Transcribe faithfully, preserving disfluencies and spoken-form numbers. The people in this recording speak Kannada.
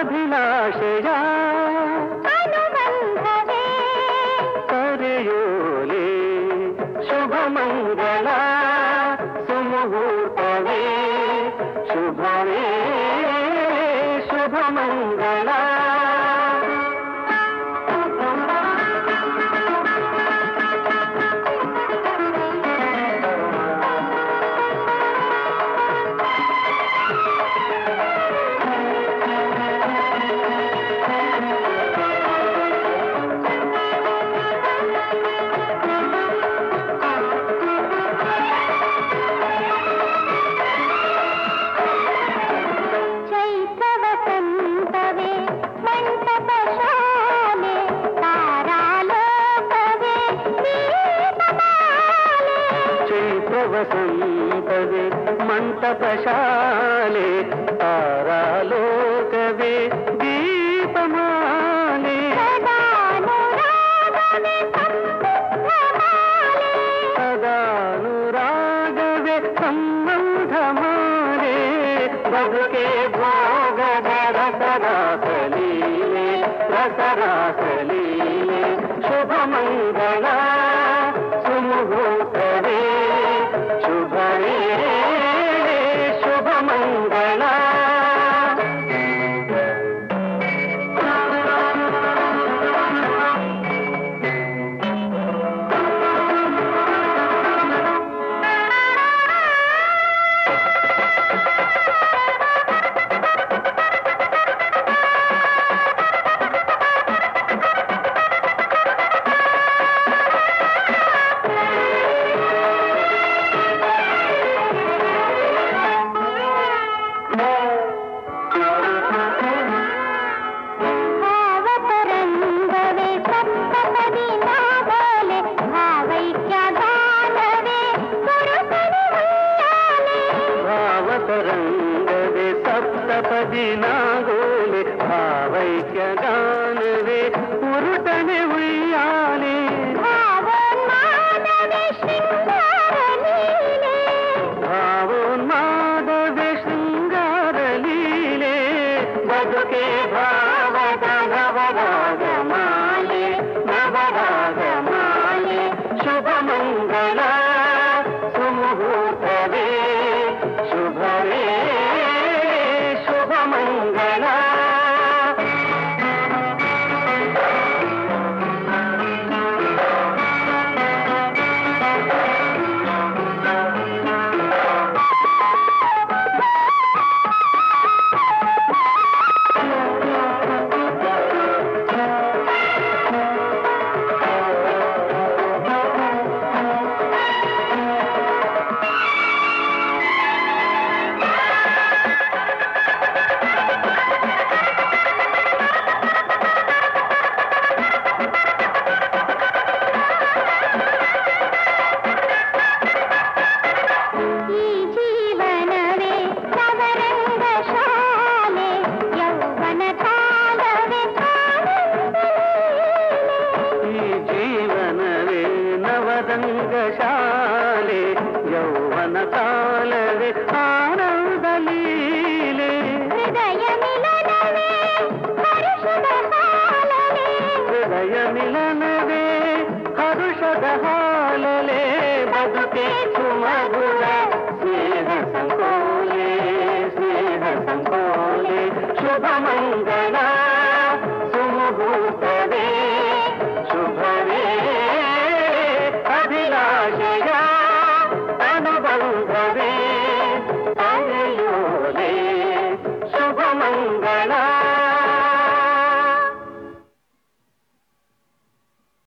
ಅಭಿಲಾಷೆಯ ಅನುಬಂಧವೇ ಕರೆಯೋಲೆ ಶುಭ ಮಂಗಳ ಸುಮುಹೂರ್ತವೇ ಶುಭವೇ ಶುಭ ಮಂಗಳ ವಸಂತವೇ ಮಂಟಪಶಾಲೆ ತಾರಾಲೋಕವೇ ದೀಪಮಾಲೆ ಸದಾನುರಾಗವೇ ಸಂಬಂಧಮಾಲೆ ಬದುಕೆ ಭೋಗದ ರಸರಾಸಲೀಲೆ ರಸರಾಸಲೀಲೆ ಶುಭ ಮಂಗಳ ಸುಮುಹೂರ್ತವೇ ಶುಭವೇ ಶುಭ ಮಂಗಳ ರಂಗವೇ ಸಪ್ತಪದಿ ನಾಗೋಲೆ ಭಾವೈಕ್ಯ ಗಾನವೇ ಉರುಟನೆ ಉಯ್ಯಾಲೆ ಭಾವೋನ್ಮಾದವೇ ಶೃಂಗಾರ ಲೀಲೆ ಬದುಕೆ ಭಾವದ ನವರಾಗ ಮಾಲೆ ನವರಾಗ ಮಾಲೆ ಶುಭ ಮಂಗಳ ಸುಮುಹೂರ್ತವೇ ಶುಭವೇ ಶುಭ ಮಂಗಳ ರಂಗಶಾಲೆ ಯೌವನ ಕಾಲವೇ ಆನಂದ ಲೀಲೆ ಹೃದಯ ಮಿಲನವೇ ಹರುಷದ ಹಾಲಲೆ ಹೃದಯ ಮಿಲನವೇ ಹರುಷದ ಹಾಲಲೆ ಬದುಕೆ ಸುಮಧುರ ಸ್ನೇಹ ಸಂಕೋಲೆ ಸ್ನೇಹ ಸಂಕೋಲೆ ಶುಭ ಮಂಗಳ ಸುಮುಹೂರ್ತವೇ ಶುಭವೇ ಅಭಿಲಾಷೆ